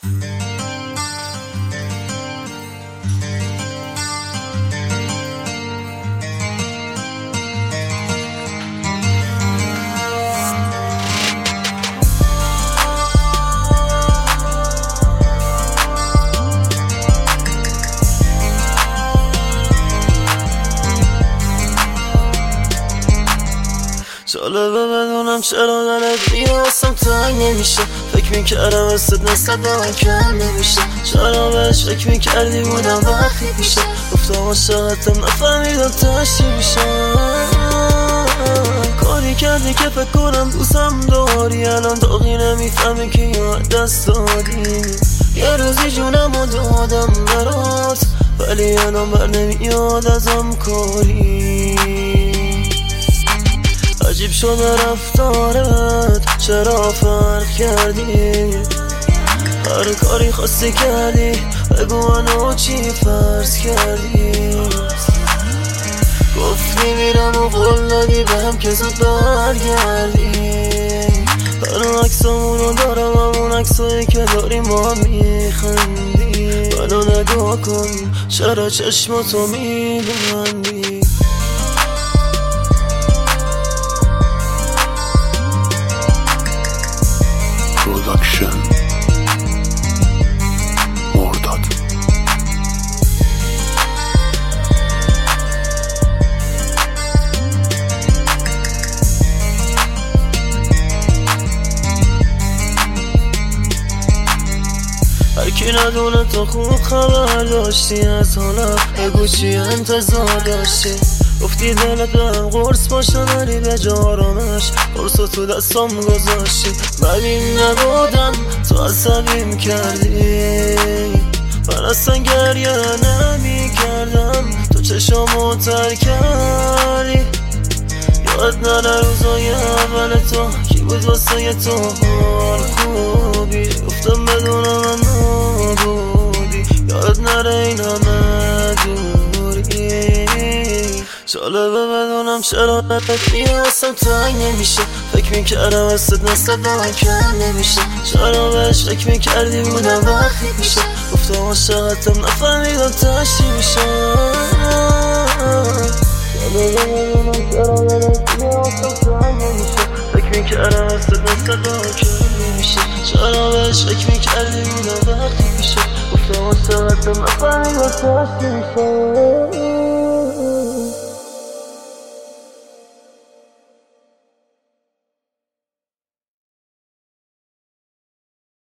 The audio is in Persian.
جالبه بدونم چرا دلت دیگه واسم تنگ نمیشه. فکر میکردم استت نسبت به من کم نمیشه. چرا بهش فکر میکردی بودم وقتی پیشه. گفتم عاشقتم نفهمیدم تشتی میشم. کاری کردی که فکر کنم دوستم داری. الان داغی نمیفهمی که یاد دست دادی. یه روزی جونمو دادم برات ولی الان بر نمیاد ازم کاری. عجیب شده رفتارت چرا فرق کردی. هر کاری خواستی کردی بگو منو چی فرض کردی. گفتی میرم و قول دادی بهم که زود برگردی. هنو عکسامونو دارم همون عکسایی که داریم ما هم میخندی. منو نگاه کن چرا چشماتو میبندی. پروداکشن مرداد. هرکی ندونه تو خوب خبر داشتی از حالا بگو چی انتظار داشتی. گفتی دلت بهم قرص باشه ولی به جا آرامش قرصو تو دستم گذاشتی. ولی نبودم تو عصبیم کردی. من اصلا گریه نمی کردم تو چشامو تر کردی. یاد نره روزای اول تو کی بود واسه تو حال خوبی. گفتم بدون من نبودی. یاد نره این همه دوری. جالبه بدونم چرا دلت دیگه واسم تنگ نمیشه. فکر میکردم استت نسبت به من کم نمیشه. چرا بهش فکر میکردی بودم وقتی پیشه. گفتم عاشقتم نفهمیدم تشتی میشم. جالبه بدونم چرا دلت دیگه واسم تنگ نمیشه. فکر میکردم استت نسبت به من کم نمیشه. چرا بهش فکر میکردی بودم وقتی پیشه. گفتم عاشقتم نفهمیدم تشتی میشم.